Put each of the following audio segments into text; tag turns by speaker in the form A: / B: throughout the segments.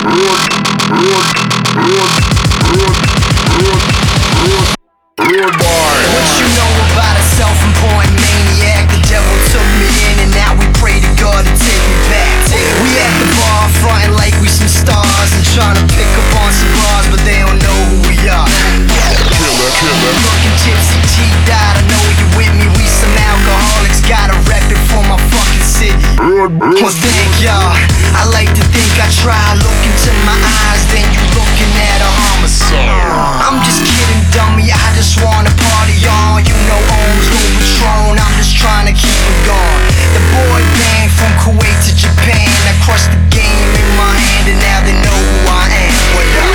A: What you know about a self-important maniac? The devil took me in and now we pray to God to take me back. We at the bar frontin' like we some stars and trying to pick up on some bras, but they don't know who we are. Looking tipsy, T-Dot, I know you with me. We some alcoholics, got a record for my fucking city. Well, thank y'all. I like to think I try. Look into my eyes, then you looking at a homicide. I'm just kidding, dummy. I just wanna party on. You know Ohms, no Patron. I'm just trying to keep it going. The boy band from Kuwait to Japan. I crushed the game in my hand, and now they know who I am. What up?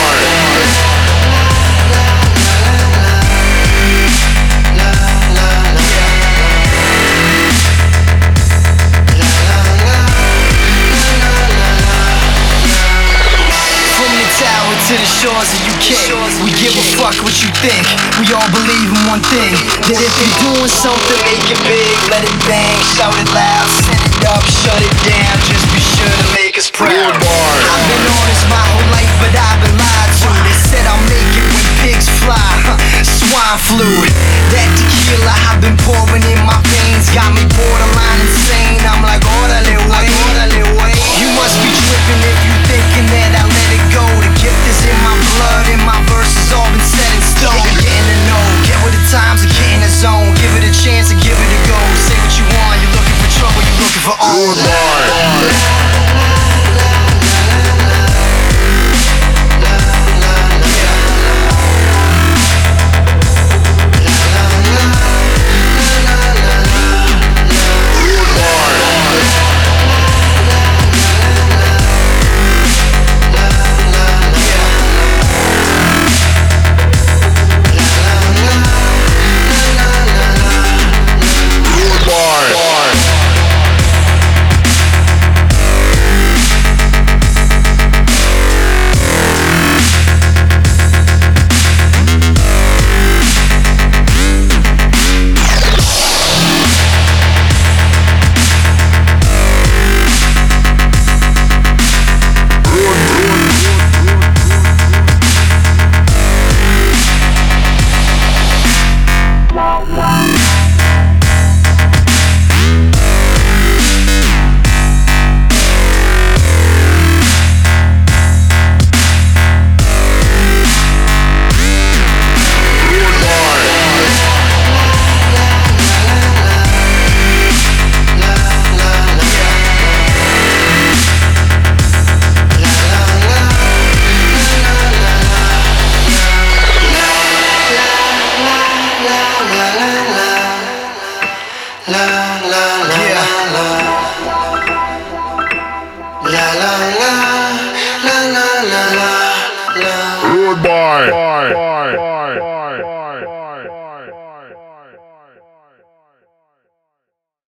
A: To the shores of UK, we give a fuck what you think. We all believe in one thing, that if you're doing something, make it big, let it bang, shout it loud, send it up, shut it down. Just be sure to make us proud. I've been honest my whole life, but I've been lied to. They said I'll make it when pigs fly. Swine flu, that tequila I've been pouring in my veins got me borderline insane. I'm like, orderly way. You must be tripping if you thinking that I let it go. The gift is in my blood and my verses all been set in stone. Getting to know, get with the times and get in the zone. Give it a chance and give it a go. Say what you want, you're looking for trouble, you're looking for all.
B: Goodbye.